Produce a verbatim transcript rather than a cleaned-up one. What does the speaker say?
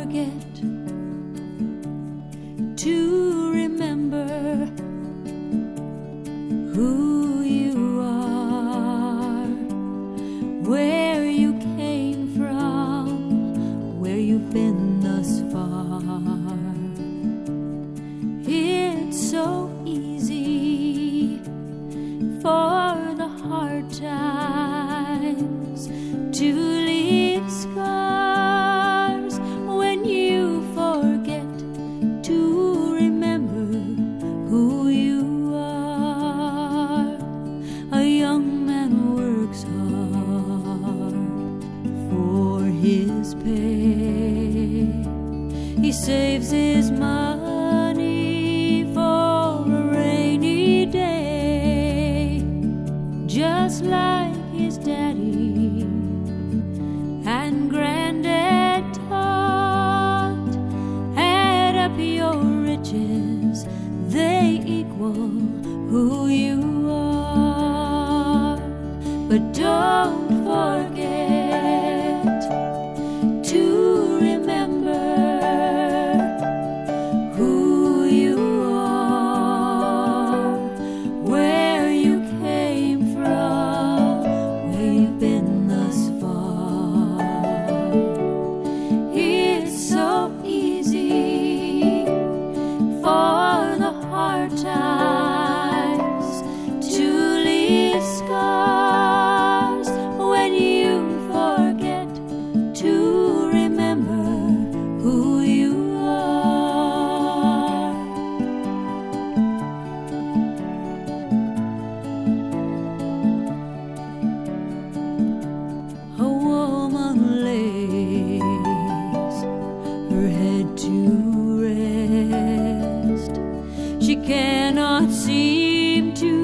forget to remember who you are, where you came from, where you've been thus far. It's so easy for the hard times to leave scars when you forget to remember who you are. A young man works hard for his pay. He saves his money for a rainy day, just like his daddy and granddad taught. Add up your riches, they equal who you are. But don't forget to remember who you are, where you came from, where you've been thus far. It's so easy for the hard times to leave scars when you forget to remember who you are. A woman lays her head to rest. She cannot seem to